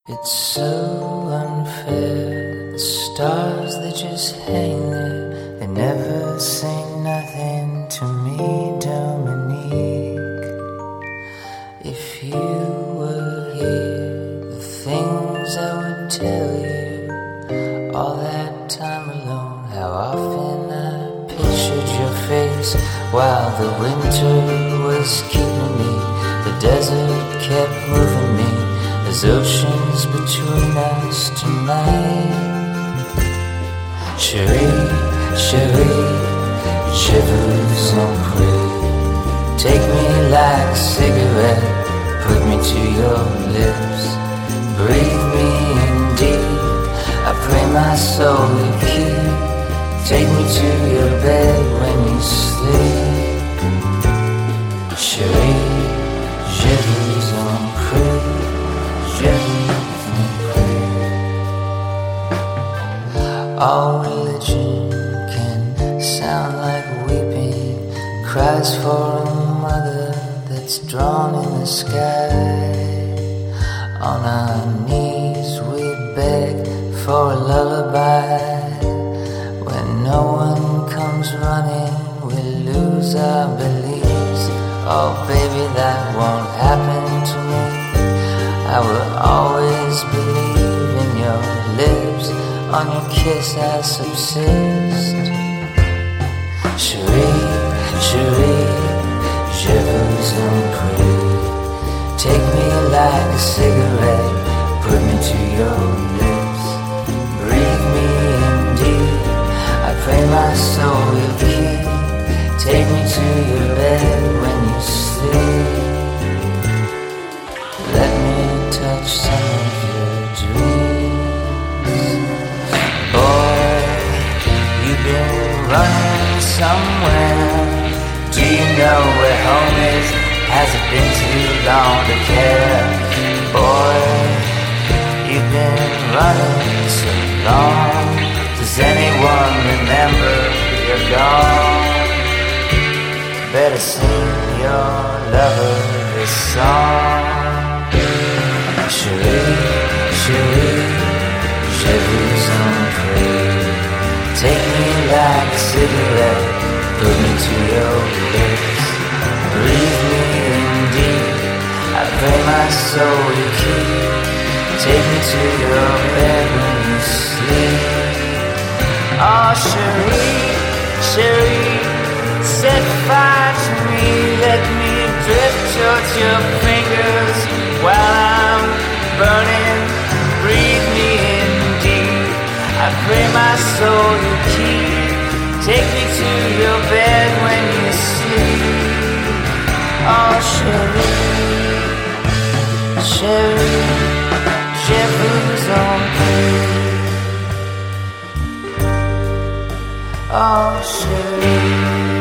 It's so unfair, the stars they just hang there, they never say nothing to me, Dominique. If you were here, the things I would tell you, all that time alone, how often I pictured your face, while the winter was keeping me, the desert kept moving me. There's oceans between us tonight. Chérie, chérie, je vous en prie. Take me like a cigarette, put me to your lips. Breathe me in deep, I pray my soul you keep. Take me to your bed when you sleep. Chérie, je vous en prie. All religion can sound like weeping, cries for a mother that's drawn in the sky. On our knees we beg for a lullaby. When no one comes running, we lose our beliefs. Oh baby, that won't happen to me. I will always believe in your lips, on your kiss I subsist. Chérie, chérie, je vous en prie. Take me like a cigarette, put me to your lips. Breathe me in deep, I pray my soul will keep. Take me to your bed when you sleep. Let me touch some of your dreams. Boy, you've been running somewhere. Do you know where home is? Has it been too long to care? Boy, you've been running so long. Does anyone remember you're gone? Better sing your lover this song. Chérie, chérie, je vous en prie. Take me like a cigarette, put me to your lips. Breathe me in deep, I pray my soul you keep. Take me to your bed when you sleep. Oh chérie, chérie, set fire to me. Let me drift towards your fingers while I'm burning. Breathe me in deep, I pray my soul you keep. Take me to your bed when you sleep. Oh chérie, chérie, je vous en prie. Oh chérie.